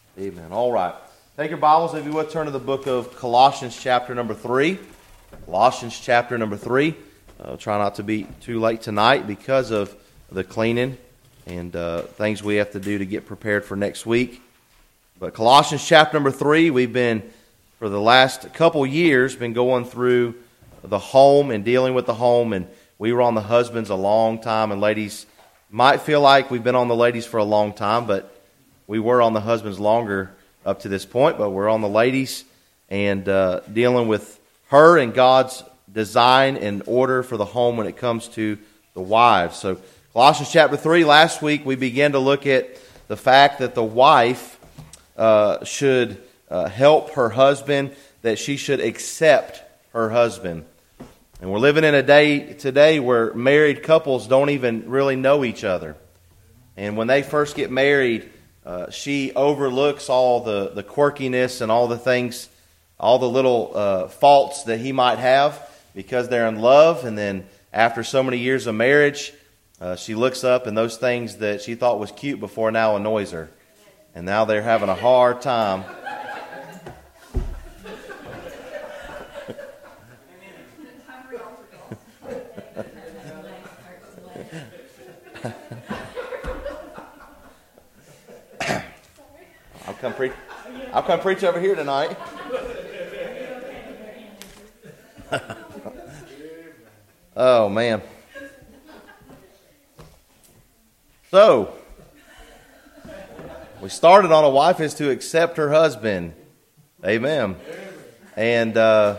Amen. All right. Take your Bibles, if you would, turn to the book of Colossians chapter number 3. Colossians chapter number 3. Try not to be too late tonight because of the cleaning and things we have to do to get prepared for next week. But Colossians chapter number 3, we've been, for the last couple years, been going through the home and dealing with the home. And we were on the husbands a long time. And ladies, might feel like we've been on the ladies for a long time, but we were on the husbands longer up to this point, but we're on the ladies and dealing with her and God's design and order for the home when it comes to the wives. So Colossians chapter 3, last week we began to look at the fact that the wife should help her husband, that she should accept her husband. And we're living in a day today where married couples don't even really know each other. And when they first get married, she overlooks all the quirkiness and all the things, all the little faults that he might have because they're in love. And then after so many years of marriage, she looks up and those things that she thought was cute before now annoys her. And now they're having a hard time. I'll come preach over here tonight. Oh, man. So, we started on a wife is to accept her husband. Amen. And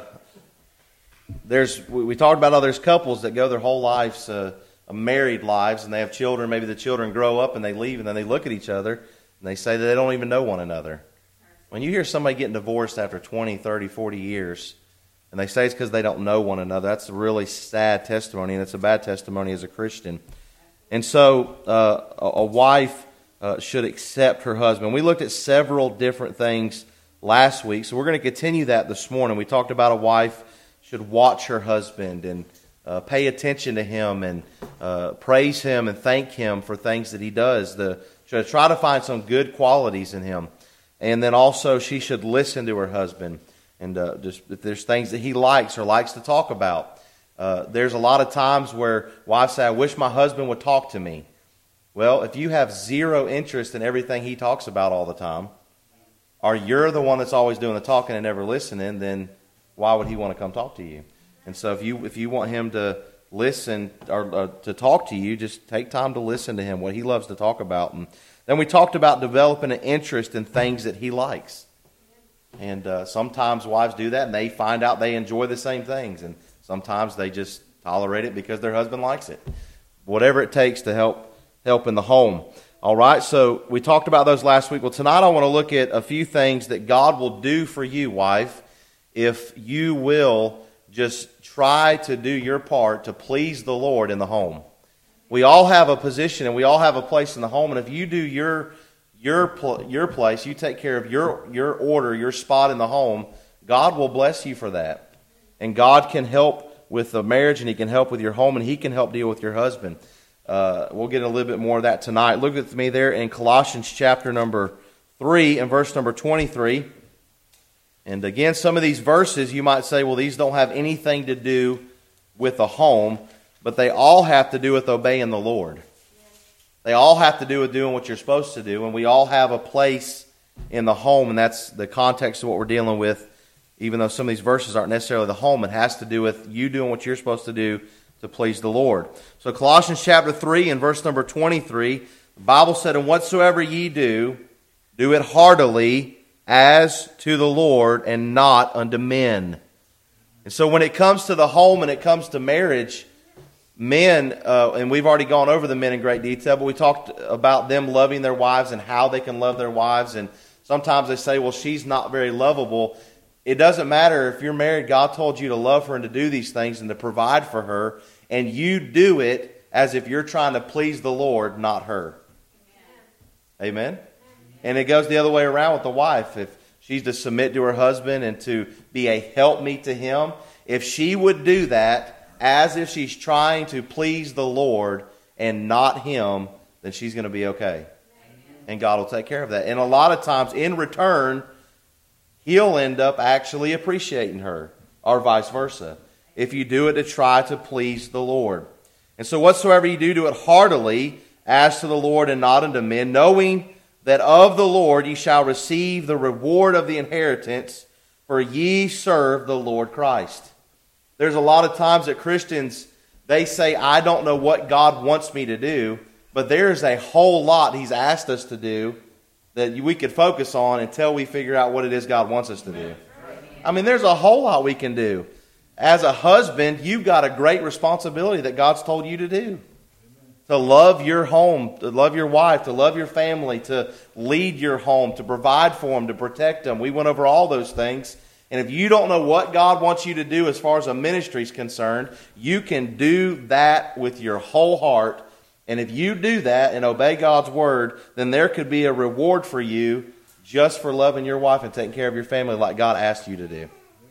we talked about how there's couples that go their whole lives, married lives, and they have children. Maybe the children grow up and they leave, and then they look at each other, and they say that they don't even know one another. When you hear somebody getting divorced after 20, 30, 40 years, and they say it's because they don't know one another, that's a really sad testimony, and it's a bad testimony as a Christian. And so a wife should accept her husband. We looked at several different things last week, so we're going to continue that this morning. We talked about a wife should watch her husband and pay attention to him and praise him and thank him for things that he does. Should try to find some good qualities in him. And then also she should listen to her husband. And just if there's things that he likes or likes to talk about. There's a lot of times where wives say, I wish my husband would talk to me. Well, if you have zero interest in everything he talks about all the time, or you're the one that's always doing the talking and never listening, then why would he want to come talk to you? And so if you want him to listen or to talk to you, just take time to listen to him, what he loves to talk about. And then we talked about developing an interest in things that he likes. And sometimes wives do that and they find out they enjoy the same things. And sometimes they just tolerate it because their husband likes it. Whatever it takes to help in the home. All right, so we talked about those last week. Well, tonight I want to look at a few things that God will do for you, wife, if you will just try to do your part to please the Lord in the home. We all have a position and we all have a place in the home, and if you do your place, you take care of your order, your spot in the home, God will bless you for that. And God can help with the marriage, and He can help with your home, and He can help deal with your husband. We'll get a little bit more of that tonight. Look with me there in Colossians chapter number 3 and verse number 23. And again, some of these verses you might say, well, these don't have anything to do with the home, but they all have to do with obeying the Lord. They all have to do with doing what you're supposed to do, and we all have a place in the home, and that's the context of what we're dealing with. Even though some of these verses aren't necessarily the home, it has to do with you doing what you're supposed to do to please the Lord. So Colossians chapter 3 and verse number 23, the Bible said, and whatsoever ye do, do it heartily as to the Lord and not unto men. And so when it comes to the home and it comes to marriage, men, and we've already gone over the men in great detail, but we talked about them loving their wives and how they can love their wives. And sometimes they say, well, she's not very lovable. It doesn't matter if you're married. God told you to love her and to do these things and to provide for her. And you do it as if you're trying to please the Lord, not her. Amen? And it goes the other way around with the wife. If she's to submit to her husband and to be a helpmeet to him, if she would do that as if she's trying to please the Lord and not him, then she's going to be okay. And God will take care of that. And a lot of times, in return, He'll end up actually appreciating her, or vice versa, if you do it to try to please the Lord. And so whatsoever you do it heartily, as to the Lord and not unto men, knowing that of the Lord ye shall receive the reward of the inheritance, for ye serve the Lord Christ. There's a lot of times that Christians, they say, I don't know what God wants me to do, but there's a whole lot He's asked us to do that we could focus on until we figure out what it is God wants us to do. I mean, there's a whole lot we can do. As a husband, you've got a great responsibility that God's told you to do. To love your home, to love your wife, to love your family, to lead your home, to provide for them, to protect them. We went over all those things. And if you don't know what God wants you to do as far as a ministry is concerned, you can do that with your whole heart. And if you do that and obey God's word, then there could be a reward for you just for loving your wife and taking care of your family like God asked you to do.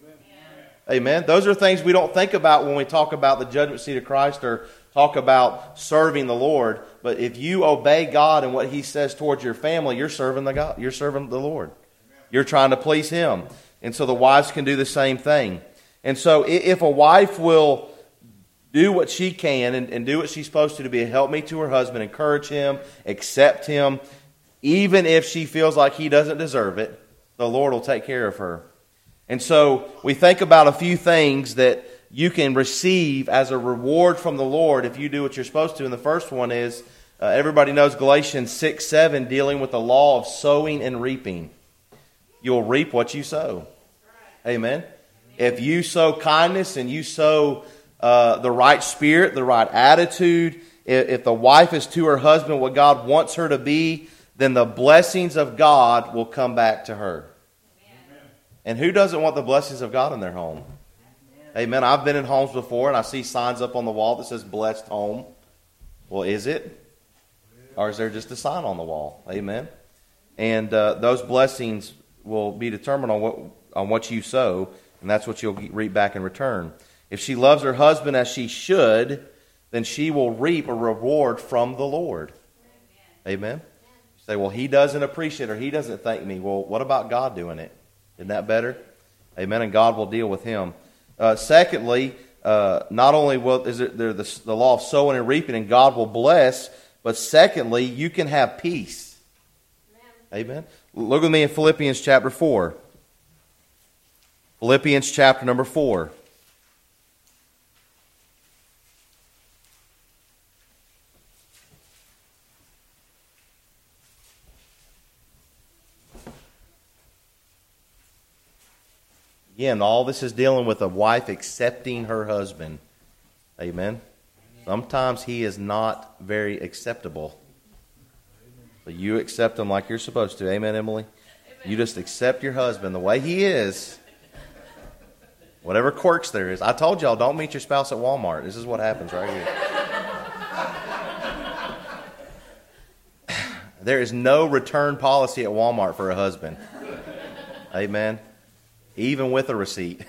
Amen. Those are things we don't think about when we talk about the judgment seat of Christ or talk about serving the Lord. But if you obey God and what He says towards your family, you're serving the God. You're serving the Lord. You're trying to please Him. And so the wives can do the same thing. And so if a wife will do what she can and do what she's supposed to be a helpmate to her husband, encourage him, accept him, even if she feels like he doesn't deserve it, the Lord will take care of her. And so we think about a few things that you can receive as a reward from the Lord if you do what you're supposed to. And the first one is, everybody knows Galatians 6:7, dealing with the law of sowing and reaping. You'll reap what you sow. Amen. If you sow kindness and you sow the right spirit, the right attitude, if the wife is to her husband what God wants her to be, then the blessings of God will come back to her. Amen. And who doesn't want the blessings of God in their home? Amen. I've been in homes before and I see signs up on the wall that says blessed home. Well, is it? Or is there just a sign on the wall? Amen. And those blessings will be determined on what you sow, and that's what you'll reap back in return. If she loves her husband as she should, then she will reap a reward from the Lord. Amen. You say, well, he doesn't appreciate her. He doesn't thank me. Well, what about God doing it? Isn't that better? Amen. And God will deal with him. Secondly, not only is there the law of sowing and reaping, and God will bless, but secondly, you can have peace. Amen. Look with me in Philippians chapter 4. Philippians chapter number 4. Again, all this is dealing with a wife accepting her husband. Amen. Sometimes he is not very acceptable. But you accept him like you're supposed to. Amen, Emily? You just accept your husband the way he is. Whatever quirks there is. I told y'all, don't meet your spouse at Walmart. This is what happens right here. There is no return policy at Walmart for a husband. Amen. Even with a receipt.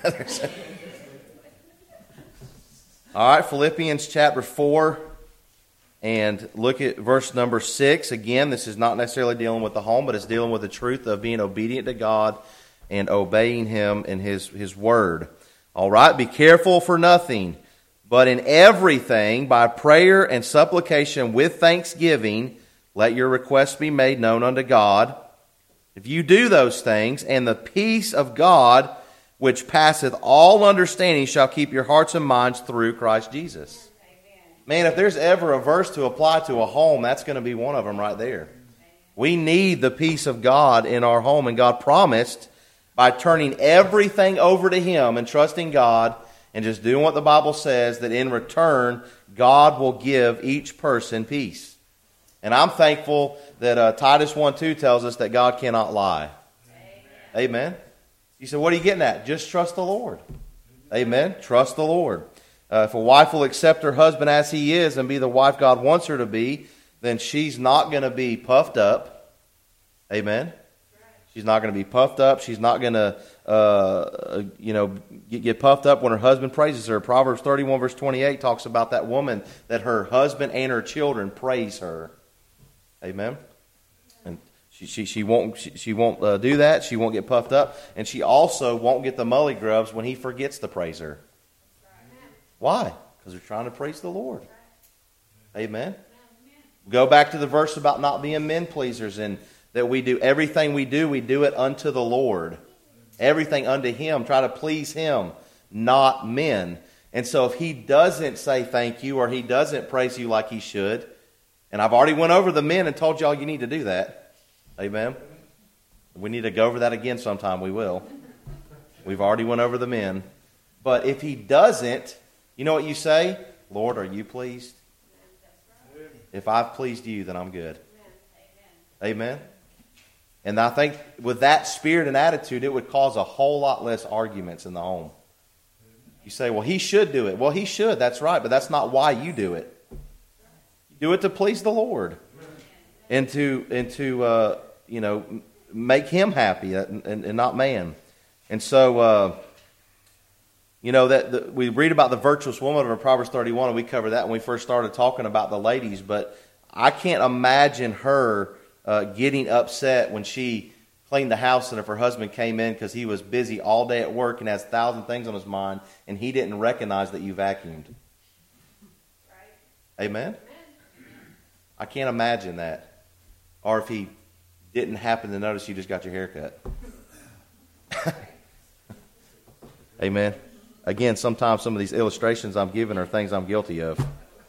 All right, Philippians chapter 4. And look at verse number 6. Again, this is not necessarily dealing with the home, but it's dealing with the truth of being obedient to God and obeying Him in His Word. All right, be careful for nothing, but in everything, by prayer and supplication with thanksgiving, let your requests be made known unto God. If you do those things, and the peace of God, which passeth all understanding, shall keep your hearts and minds through Christ Jesus. Man, if there's ever a verse to apply to a home, that's going to be one of them right there. We need the peace of God in our home, and God promised by turning everything over to Him and trusting God and just doing what the Bible says, that in return, God will give each person peace. And I'm thankful that Titus 1:2 tells us that God cannot lie. Amen. You say, what are you getting at? Just trust the Lord. Amen. Trust the Lord. If a wife will accept her husband as he is and be the wife God wants her to be, then she's not going to be puffed up. Amen. She's not going to be puffed up. She's not going to, get puffed up when her husband praises her. Proverbs 31 verse 28 talks about that woman that her husband and her children praise her. Amen. And She won't do that. She won't get puffed up, and she also won't get the mully grubs when he forgets to praise her. Why? Because they're trying to praise the Lord. Amen. Go back to the verse about not being men pleasers, and that we do everything we do it unto the Lord. Everything unto Him. Try to please Him, not men. And so if He doesn't say thank you, or He doesn't praise you like He should, and I've already went over the men and told y'all you need to do that. Amen. We need to go over that again sometime. We will. We've already went over the men. But if He doesn't, you know what you say? Lord, are you pleased? If I've pleased you, then I'm good. Amen. And I think with that spirit and attitude, it would cause a whole lot less arguments in the home. You say, well, he should do it. Well, he should. That's right. But that's not why you do it. You do it to please the Lord. And to make Him happy and not man. And so, that we read about the virtuous woman in Proverbs 31, and we covered that when we first started talking about the ladies. But I can't imagine her getting upset when she cleaned the house and if her husband came in because he was busy all day at work and has 1,000 things on his mind and he didn't recognize that you vacuumed. Right. Amen? I can't imagine that. Or if he didn't happen to notice you just got your hair cut. Amen. Again, sometimes some of these illustrations I'm giving are things I'm guilty of.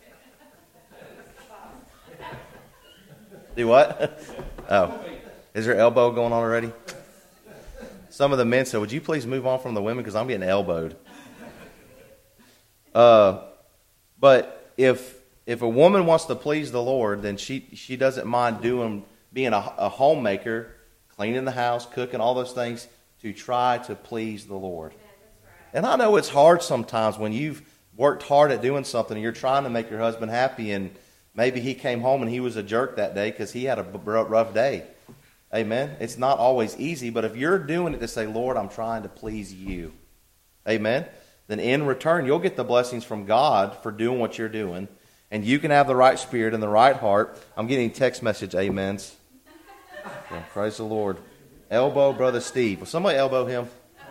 Do what? Oh. Is there elbow going on already? Some of the men said, would you please move on from the women because I'm getting elbowed. But if a woman wants to please the Lord, then she doesn't mind being a homemaker, cleaning the house, cooking, all those things to try to please the Lord. And I know it's hard sometimes when you've worked hard at doing something and you're trying to make your husband happy, and maybe he came home and he was a jerk that day because he had a rough day. Amen. It's not always easy, but if you're doing it to say, Lord, I'm trying to please you, amen, then in return you'll get the blessings from God for doing what you're doing, and you can have the right spirit and the right heart. I'm getting a text message, amens. Yeah, praise the Lord. Elbow Brother Steve. Will somebody elbow him?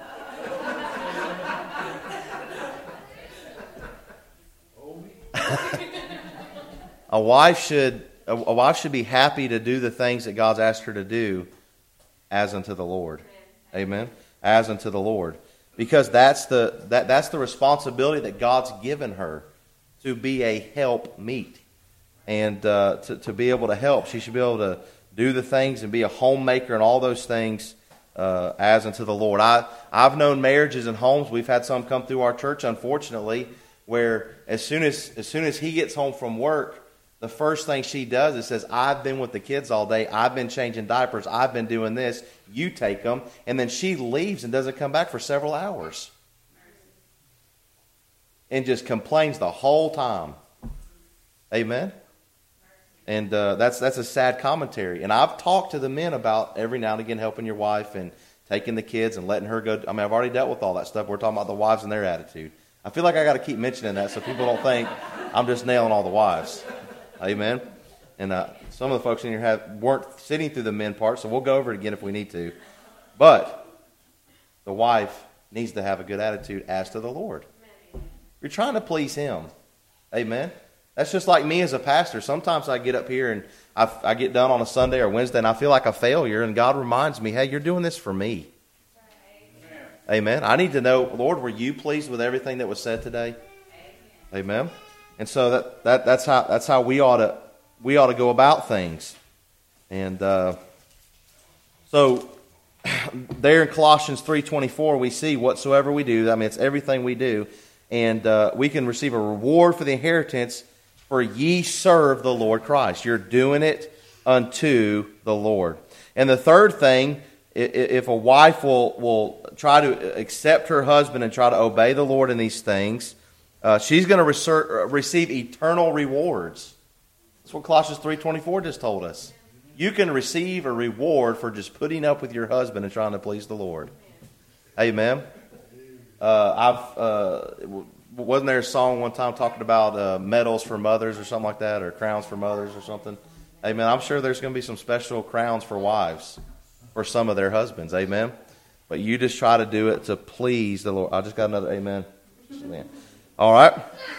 A wife should be happy to do the things that God's asked her to do as unto the Lord. Amen. As unto the Lord. Because that's the responsibility that God's given her, to be a help meet. And to be able to help. She should be able to do the things and be a homemaker and all those things as unto the Lord. I've known marriages and homes. We've had some come through our church, unfortunately, where as soon as he gets home from work, the first thing she does is says, I've been with the kids all day. I've been changing diapers. I've been doing this. You take them. And then she leaves and doesn't come back for several hours. And just complains the whole time. Amen? And that's a sad commentary. And I've talked to the men about every now and again helping your wife and taking the kids and letting her go. I mean, I've already dealt with all that stuff. We're talking about the wives and their attitude. I feel like I got to keep mentioning that so people don't think I'm just nailing all the wives. Amen. And some of the folks in here weren't sitting through the men part, so we'll go over it again if we need to. But the wife needs to have a good attitude as to the Lord. You're trying to please Him. Amen. That's just like me as a pastor. Sometimes I get up here and I get done on a Sunday or Wednesday and I feel like a failure, and God reminds me, hey, you're doing this for me. Amen. I need to know, Lord, were you pleased with everything that was said today? Amen. And so that's how we ought to go about things. And so there in Colossians 3:24 we see whatsoever we do. I mean, it's everything we do, and we can receive a reward for the inheritance. For ye serve the Lord Christ. You're doing it unto the Lord. And the third thing, if a wife will try to accept her husband and try to obey the Lord in these things, she's going to receive eternal rewards. That's what Colossians 3:24 just told us. You can receive a reward for just putting up with your husband and trying to please the Lord. Amen. Wasn't there a song one time talking about medals for mothers or something like that, or crowns for mothers or something? Amen. I'm sure there's going to be some special crowns for wives for some of their husbands. Amen. But you just try to do it to please the Lord. I just got another amen. All right.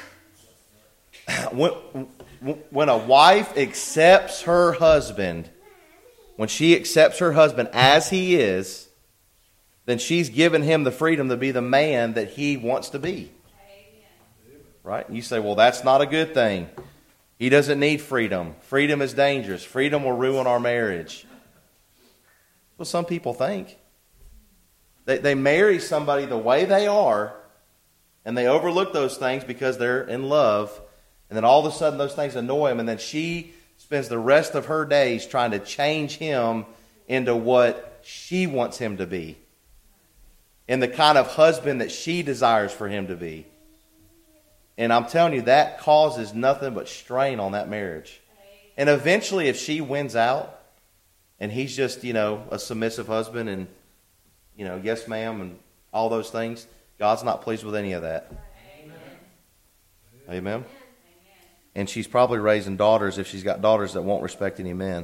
When a wife accepts her husband, when she accepts her husband as he is, then she's given him the freedom to be the man that he wants to be. Right? And you say, well, that's not a good thing. He doesn't need freedom. Freedom is dangerous. Freedom will ruin our marriage. Well, some people think. They marry somebody the way they are, and they overlook those things because they're in love, and then all of a sudden those things annoy them, and then she spends the rest of her days trying to change him into what she wants him to be, and the kind of husband that she desires for him to be. And I'm telling you, that causes nothing but strain on that marriage. And eventually, if she wins out, and he's just, a submissive husband and, yes ma'am and all those things, God's not pleased with any of that. Amen. Amen. And she's probably raising daughters, if she's got daughters, that won't respect any men.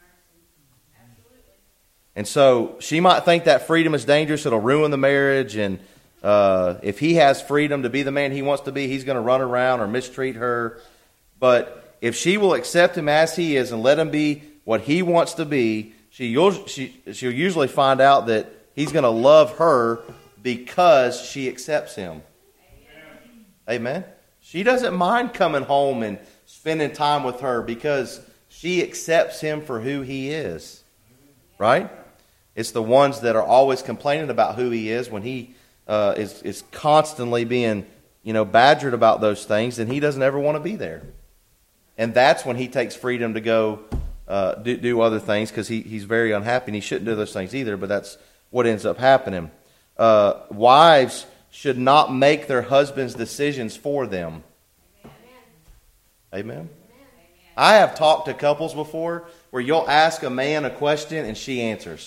And so she might think that freedom is dangerous, it'll ruin the marriage, and if he has freedom to be the man he wants to be, he's going to run around or mistreat her. But if she will accept him as he is and let him be what he wants to be, she'll usually find out that he's going to love her because she accepts him. Amen. She doesn't mind coming home and spending time with her because she accepts him for who he is. Right? It's the ones that are always complaining about who he is when he is constantly being, badgered about those things, and he doesn't ever want to be there. And that's when he takes freedom to go do other things because he's very unhappy, and he shouldn't do those things either, but that's what ends up happening. Wives should not make their husbands' decisions for them. Amen. I have talked to couples before where you'll ask a man a question and she answers.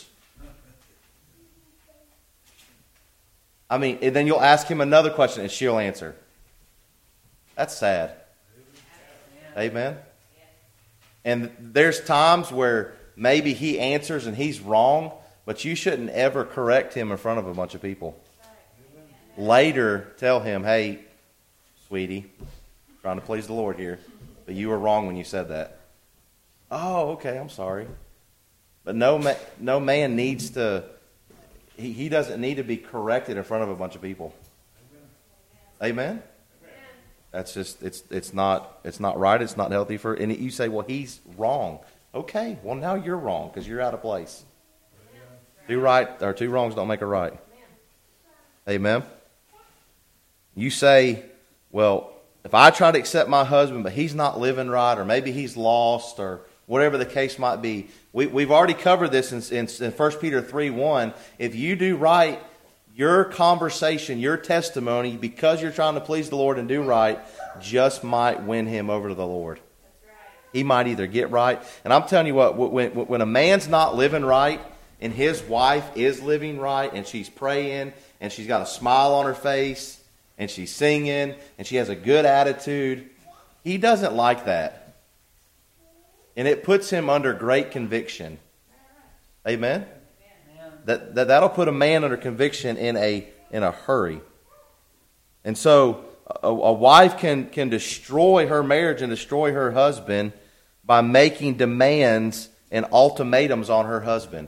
And then you'll ask him another question and she'll answer. That's sad. Amen. And there's times where maybe he answers and he's wrong, but you shouldn't ever correct him in front of a bunch of people. Later, tell him, hey, sweetie, trying to please the Lord here, but you were wrong when you said that. Oh, okay, I'm sorry. But no man needs to... He doesn't need to be corrected in front of a bunch of people. Amen? That's just, it's not right. It's not healthy for, and you say, well, he's wrong. Okay, well, now you're wrong because you're out of place. Two wrongs don't make a right. Amen? You say, well, if I try to accept my husband, but he's not living right, or maybe he's lost, or whatever the case might be. We've already covered this in 1 Peter 3:1. If you do right, your conversation, your testimony, because you're trying to please the Lord and do right, just might win him over to the Lord. He might either get right. And I'm telling you what, when a man's not living right and his wife is living right and she's praying and she's got a smile on her face and she's singing and she has a good attitude, he doesn't like that. And it puts him under great conviction. Amen? That'll put a man under conviction in a hurry. And so a wife can destroy her marriage and destroy her husband by making demands and ultimatums on her husband.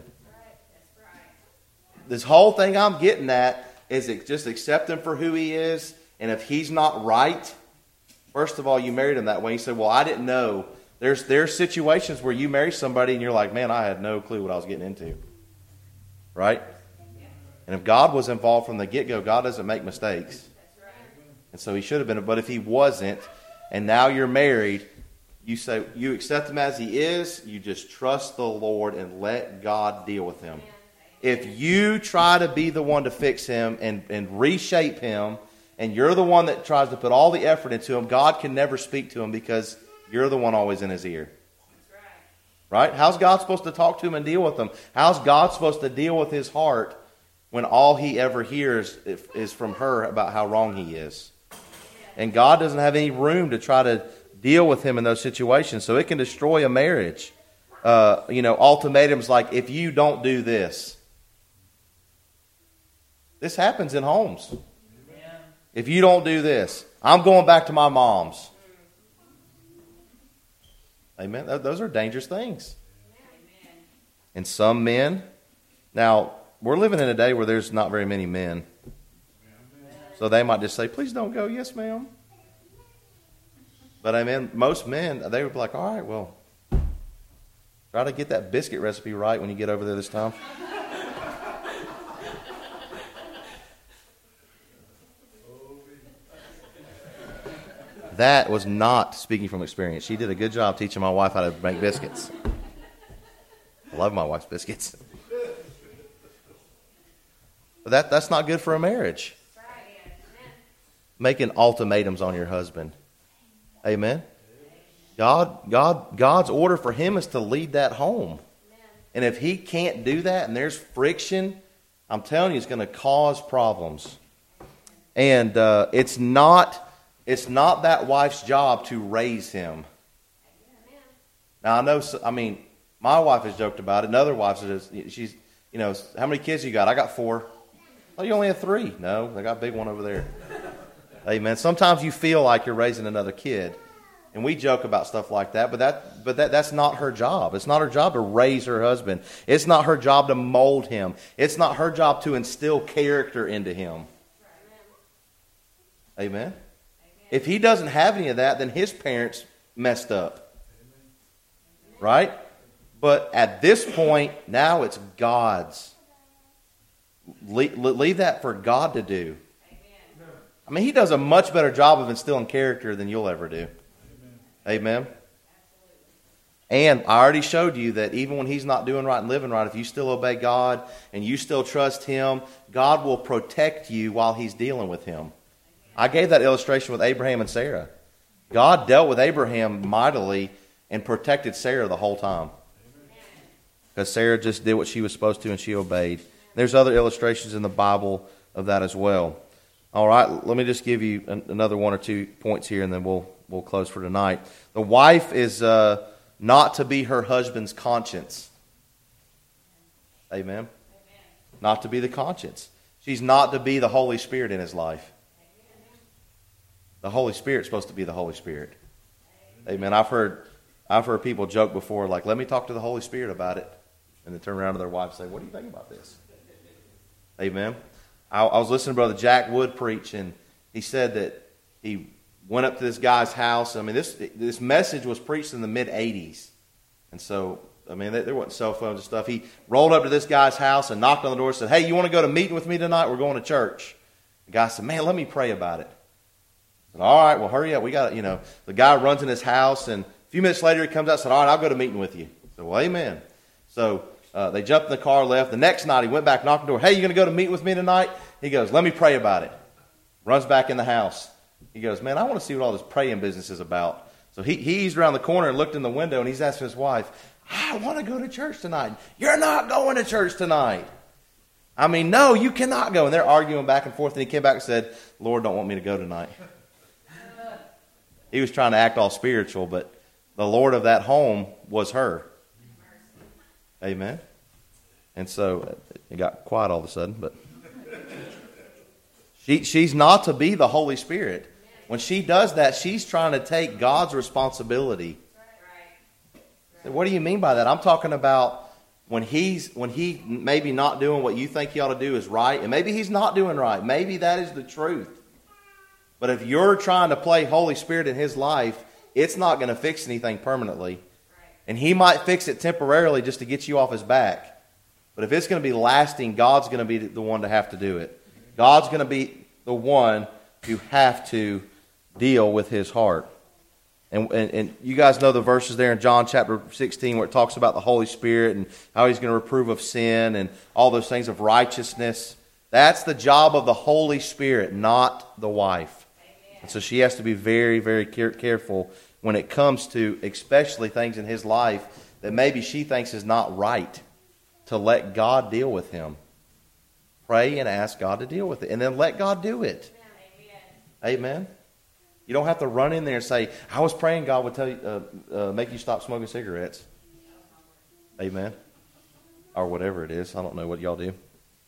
This whole thing I'm getting at is just accept him for who he is. And if he's not right, first of all, you married him that way. You said, well, I didn't know. There's situations where you marry somebody and you're like, man, I had no clue what I was getting into. Right? And if God was involved from the get-go, God doesn't make mistakes. And so he should have been. But if he wasn't, and now you're married, you say you accept him as he is, you just trust the Lord and let God deal with him. If you try to be the one to fix him and reshape him, and you're the one that tries to put all the effort into him, God can never speak to him because you're the one always in his ear. Right? How's God supposed to talk to him and deal with him? How's God supposed to deal with his heart when all he ever hears is from her about how wrong he is? And God doesn't have any room to try to deal with him in those situations. So it can destroy a marriage. Ultimatums like, if you don't do this. This happens in homes. Amen. If you don't do this, I'm going back to my mom's. Amen. Those are dangerous things. Amen. And some men, now, we're living in a day where there's not very many men. So they might just say, please don't go. Yes, ma'am. But amen, most men, they would be like, all right, well, try to get that biscuit recipe right when you get over there this time. That was not speaking from experience. She did a good job teaching my wife how to make biscuits. I love my wife's biscuits. But that's not good for a marriage. Making ultimatums on your husband. Amen. God's order for him is to lead that home. And if he can't do that and there's friction, I'm telling you, it's going to cause problems. And it's not that wife's job to raise him. Now, my wife has joked about it, and other wives, she's, how many kids you got? I got 4. Oh, you only have 3. No, I got a big one over there. Amen. Sometimes you feel like you're raising another kid. And we joke about stuff like that, but that's not her job. It's not her job to raise her husband. It's not her job to mold him. It's not her job to instill character into him. Amen. If he doesn't have any of that, then his parents messed up. Right? But at this point, now it's God's. Leave that for God to do. I mean, he does a much better job of instilling character than you'll ever do. Amen. And I already showed you that even when he's not doing right and living right, if you still obey God and you still trust him, God will protect you while he's dealing with him. I gave that illustration with Abraham and Sarah. God dealt with Abraham mightily and protected Sarah the whole time. Because Sarah just did what she was supposed to and she obeyed. There's other illustrations in the Bible of that as well. All right, let me just give you another 1 or 2 points here and then we'll close for tonight. The wife is not to be her husband's conscience. Amen. Not to be the conscience. She's not to be the Holy Spirit in his life. The Holy Spirit's supposed to be the Holy Spirit. Amen. I've heard people joke before, like, let me talk to the Holy Spirit about it. And then turn around to their wife and say, what do you think about this? Amen. I was listening to Brother Jack Wood preach, and he said that he went up to this guy's house. I mean, this message was preached in the mid-'80s. And so, I mean, there wasn't cell phones and stuff. He rolled up to this guy's house and knocked on the door and said, hey, you want to go to meeting with me tonight? We're going to church. The guy said, man, let me pray about it. I said, all right, well, hurry up. We got to, the guy runs in his house, and a few minutes later he comes out and said, all right, I'll go to meeting with you. I said, well, amen. So they jumped in the car, left. The next night he went back, knocked on the door. Hey, you going to go to meet with me tonight? He goes, let me pray about it. Runs back in the house. He goes, man, I want to see what all this praying business is about. So he eased around the corner and looked in the window, and he's asking his wife, I want to go to church tonight. You're not going to church tonight. I mean, no, you cannot go. And they're arguing back and forth, and he came back and said, Lord don't want me to go tonight. He was trying to act all spiritual, but the Lord of that home was her. Amen. And so it got quiet all of a sudden, but she's not to be the Holy Spirit. When she does that, she's trying to take God's responsibility. What do you mean by that? I'm talking about when he maybe not doing what you think he ought to do is right, and maybe he's not doing right. Maybe that is the truth. But if you're trying to play Holy Spirit in his life, it's not going to fix anything permanently. And he might fix it temporarily just to get you off his back. But if it's going to be lasting, God's going to be the one to have to do it. God's going to be the one who have to deal with his heart. And you guys know the verses there in John chapter 16 where it talks about the Holy Spirit and how he's going to reprove of sin and all those things of righteousness. That's the job of the Holy Spirit, not the wife. And so she has to be very, very careful when it comes to especially things in his life that maybe she thinks is not right, to let God deal with him. Pray and ask God to deal with it. And then let God do it. Amen. You don't have to run in there and say, I was praying God would tell you, make you stop smoking cigarettes. Amen. Or whatever it is. I don't know what y'all do.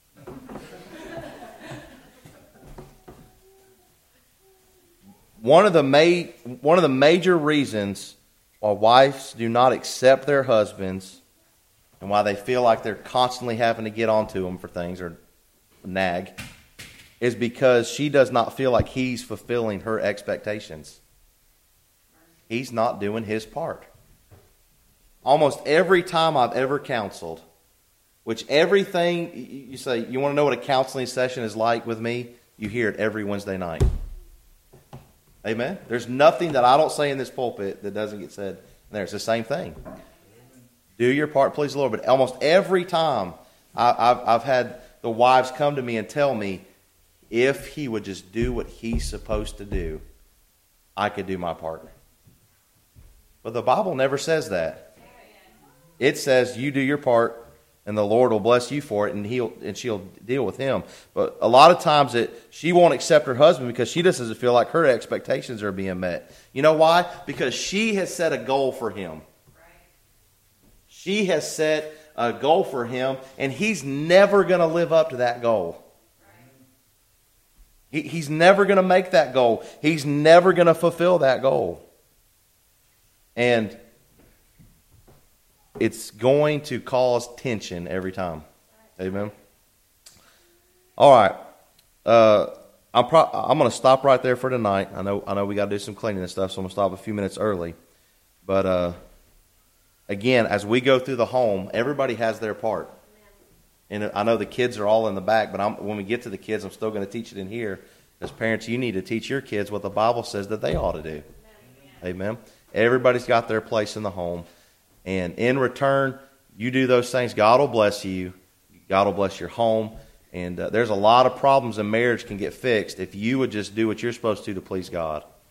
One of the major reasons why wives do not accept their husbands and why they feel like they're constantly having to get onto them for things or nag is because she does not feel like he's fulfilling her expectations. He's not doing his part. Almost every time I've ever counseled, which everything, you say, you want to know what a counseling session is like with me? You hear it every Wednesday night. Amen? There's nothing that I don't say in this pulpit that doesn't get said there. It's the same thing. Do your part, please the Lord. But almost every time I've had the wives come to me and tell me, if he would just do what he's supposed to do, I could do my part. But the Bible never says that. It says you do your part and the Lord will bless you for it and she'll deal with him. But a lot of times she won't accept her husband because she just doesn't feel like her expectations are being met. You know why? Because she has set a goal for him. She has set a goal for him and he's never going to live up to that goal. He's never going to make that goal. He's never going to fulfill that goal. And it's going to cause tension every time. Amen. All right. I'm going to stop right there for tonight. I know we got to do some cleaning and stuff, so I'm going to stop a few minutes early. But again, as we go through the home, everybody has their part. And I know the kids are all in the back, but when we get to the kids, I'm still going to teach it in here. As parents, you need to teach your kids what the Bible says that they ought to do. Amen. Everybody's got their place in the home. And in return, you do those things, God will bless you. God will bless your home. And there's a lot of problems in marriage can get fixed if you would just do what you're supposed to please God.